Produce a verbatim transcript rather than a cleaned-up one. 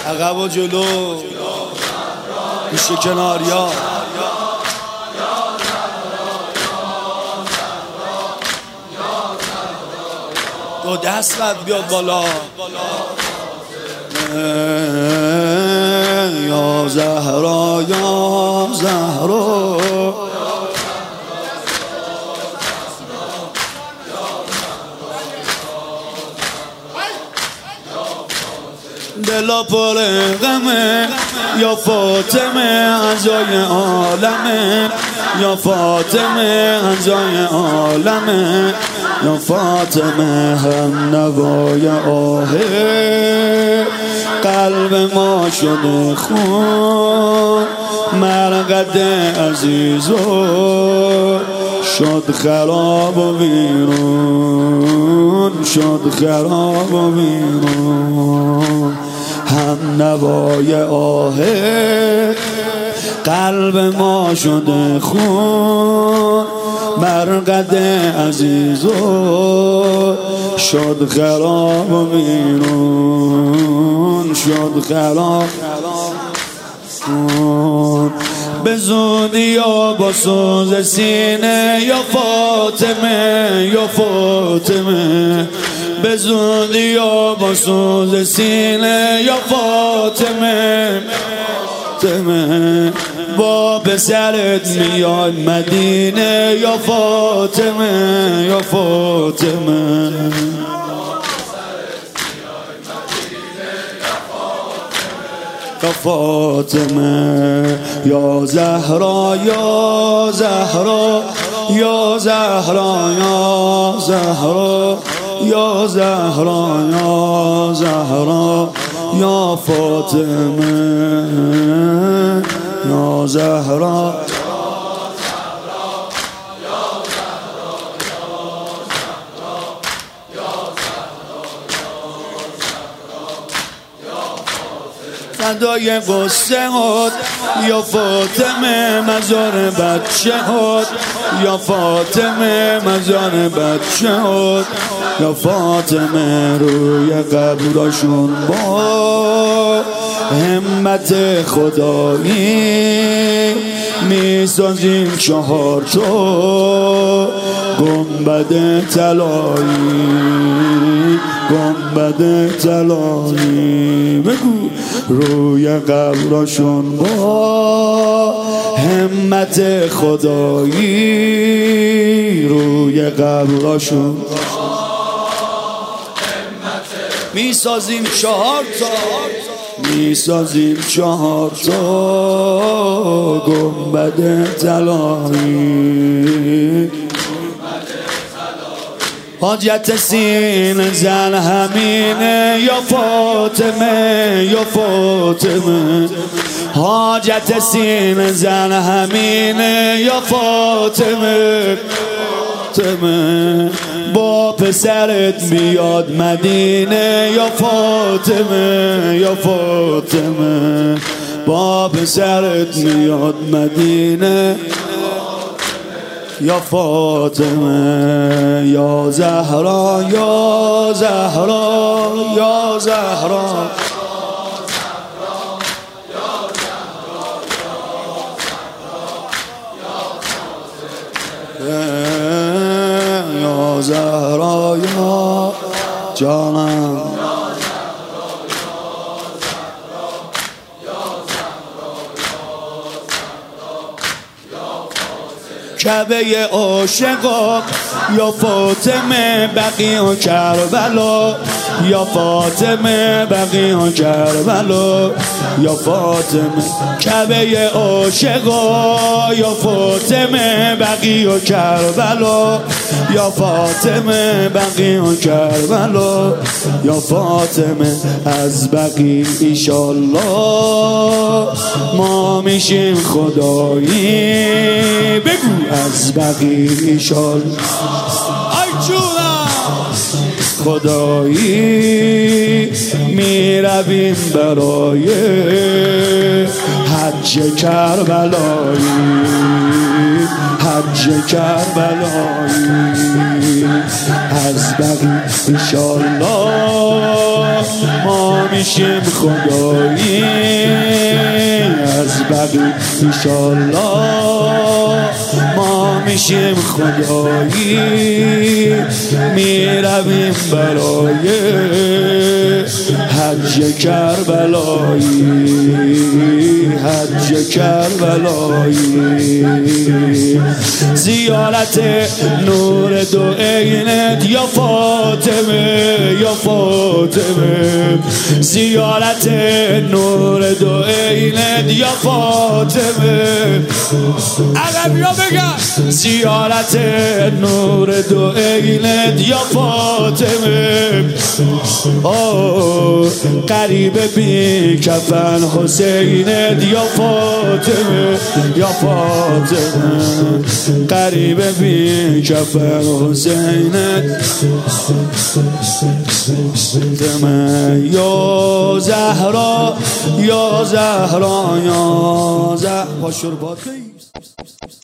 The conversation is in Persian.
عقب و جلو میشه کناریا دو دست بعد بیاد بالا یا زهرا یا زهرا دلا پر غمه یا فاطمه ازای عالمه یا فاطمه ازای عالمه یا فاطمه هم نوای آهه قلب ما شده خون مرقد عزیزو شد خراب و ویرون شد خراب و ویرون هم نوای آهه قلب ما شده خون مرقد عزیزو شد خراب و ویرون شد خراب به زودی یا با سوز سینه یا فاطمه یا فاطمه به زودی یا با سوز سینه یا فاطمه فاطمه با پسرت میاد مدینه یا فاطمه یا فاطمه یا فاطمه یا زهرا یا زهرا یا زهرا یا زهرا یا زهرا یا زهرا یا فاطمه یا زهرا فدای قصه هات یا فاطمه مزار بچه هات یا فاطمه مزار بچه هات یا فاطمه روی قبرشون با همت خدایی میسازیم چهار تا گنبد طلایی گنبد طلایی بگو روی قبرشون با همت خدایی روی قبرشون میسازیم چهار تا میسازیم چهار تا گنبد طلایی حاجت سین زن همینه یا فاطمه یا فاطمه حاجت سین زن همینه یا فاطمه فاطمه با پسرت بیاد مدینه یا فاطمه یا فاطمه با پسرت بیاد مدینه یا فاطمه یا زهرا یا زهرا یا زهرا یا زهرا یا جانم کعبه عاشقا یا فاطمه بقیع و کربلا یا فاطمه بقیع و کربلا یا فاطمه کعبه عاشقا یا فاطمه بقیع و کربلا یا فاطمه بقیع و کربلا یا فاطمه از بقیع ایشالله ما میشیم خدایی بگو از بقیع ایشالله ای جونم خدایی میرویم برای حج کربلایی حج کربلایی از بقی انشالله ما میشیم خدایی از بقی انشالله ما میشیم خدایی میرویم برای حج کربلایی حج کربلایی زیارت نور دو عینت یا فاطمه یا فاطمه زیارت نور دو عینت یا فاطمه عقب یا بگن زیارت نور دو عینت یا فاطمه آه قریب بی کفن حسینت یا فاطمه یا فاطمه قریب بی کفن حسینت یا زهرا یا زهرا یا زهرا